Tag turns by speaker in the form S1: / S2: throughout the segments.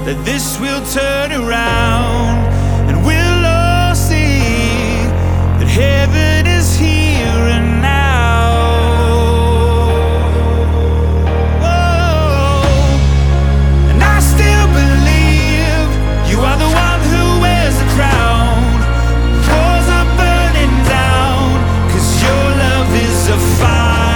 S1: that this will turn around, and we'll all see that heaven is here and now. Oh, and I still believe you are the one who wears the crown. Walls are burning down, 'cause your love is a fire.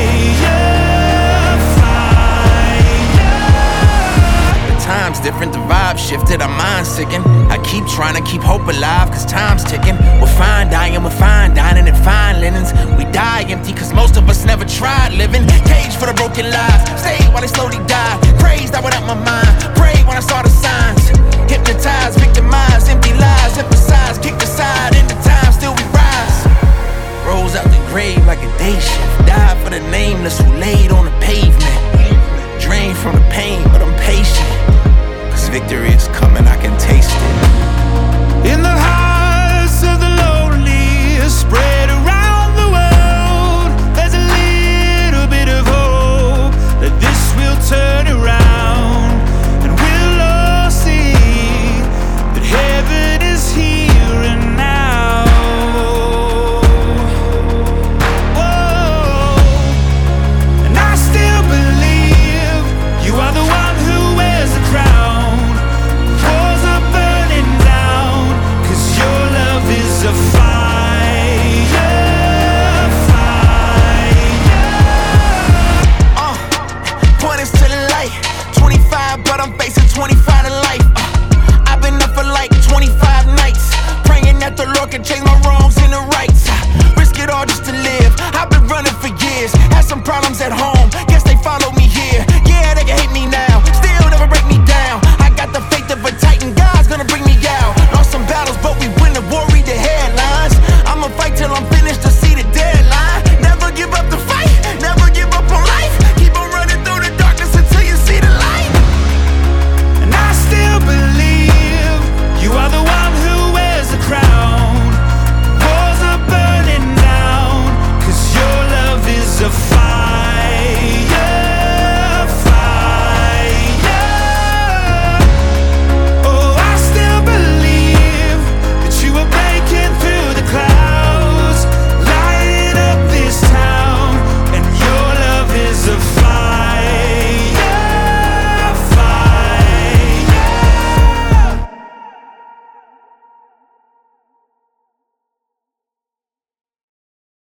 S2: Time's different, the vibe shifted, our minds sickened. I keep trying to keep hope alive, 'cause time's ticking. We're fine dying, we're fine dining in fine linens. We die empty, 'cause most of us never tried living. Caged for the broken lives, stayed while they slowly died. Praised, I went out my mind, prayed when I saw the signs. Hypnotized, victimized, empty lies, emphasized, kicked aside. In the time, still we rise. Rose out the grave like a day shift. Died for the nameless who laid on the pavement. Drained from the pain, but I'm patient. Victory is coming, I can taste it.
S1: In the hearts of the lonely, spread around the world, there's a little bit of hope that this will turn around, and we'll all see that heaven is here and now. Whoa. And I still believe you are the one who wears the crown. A fire,
S2: point is to the light. 25, but I'm facing 25 to life. I've been up for like 25 nights, praying that the Lord can change my wrongs into rights. Risk it all just to live. I've been running for years, had some problems at home.